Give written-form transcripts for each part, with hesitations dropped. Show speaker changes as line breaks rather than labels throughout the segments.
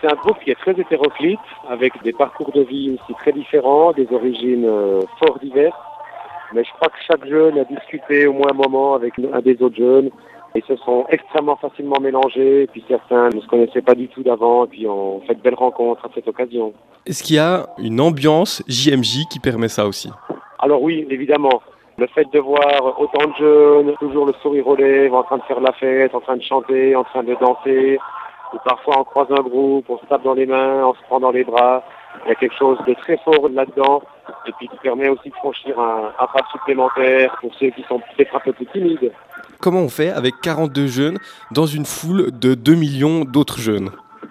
C'est un groupe qui est très hétéroclite, avec des parcours de vie aussi très différents, des origines fort diverses. Mais je crois que chaque jeune a discuté au moins un moment avec un des autres jeunes. Ils se sont extrêmement facilement mélangés, et puis certains ne se connaissaient pas du tout d'avant, et puis on fait de belles rencontres à cette occasion.
Est-ce qu'il y a une ambiance JMJ qui permet ça aussi?
Alors oui, évidemment, le fait de voir autant de jeunes, toujours le sourire aux lèvres, en train de faire la fête, en train de chanter, en train de danser, ou parfois on croise un groupe, on se tape dans les mains, on se prend dans les bras. Il y a quelque chose de très fort là-dedans, et puis qui permet aussi de franchir un pas supplémentaire pour ceux qui sont peut-être un peu plus timides.
Comment on fait avec 42 jeunes dans une foule de 2 millions d'autres jeunes?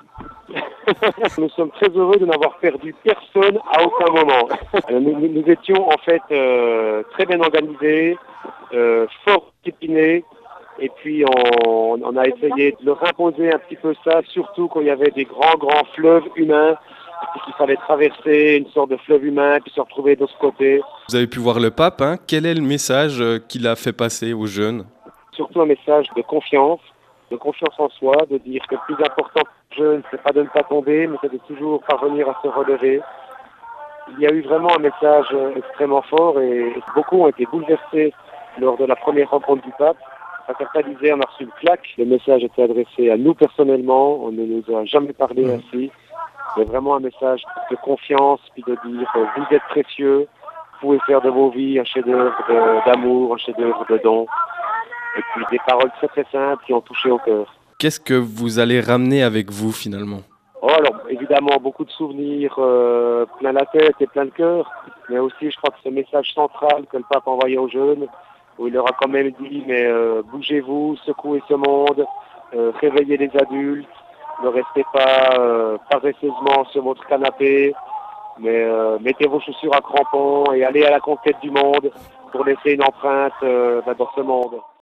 Nous sommes très heureux de n'avoir perdu personne à aucun moment. Nous étions en fait très bien organisés, fort disciplinés, et puis on a essayé de leur imposer un petit peu ça, surtout quand il y avait des grands fleuves humains, et qu'il fallait traverser une sorte de fleuve humain, puis se retrouver de ce côté.
Vous avez pu voir le pape, hein? Quel est le message qu'il a fait passer aux jeunes?
Surtout un message de confiance en soi, de dire que le plus important pour le jeune, c'est pas de ne pas tomber, mais c'est de toujours parvenir à se relever. Il y a eu vraiment un message extrêmement fort et beaucoup ont été bouleversés lors de la première rencontre du pape. Quand certains disaient on a reçu une claque, le message était adressé à nous personnellement, on ne nous a jamais parlé ainsi. Mais vraiment un message de confiance, puis de dire vous êtes précieux, vous pouvez faire de vos vies un chef-d'œuvre d'amour, un chef-d'œuvre de don. Et puis des paroles très très simples qui ont touché au cœur.
Qu'est-ce que vous allez ramener avec vous finalement?
Oh, alors évidemment beaucoup de souvenirs plein la tête et plein le cœur, mais aussi je crois que ce message central que le pape envoyait aux jeunes, où il leur a quand même dit mais bougez-vous, secouez ce monde, réveillez les adultes, ne restez pas paresseusement sur votre canapé, mais mettez vos chaussures à crampons et allez à la conquête du monde pour laisser une empreinte dans ce monde.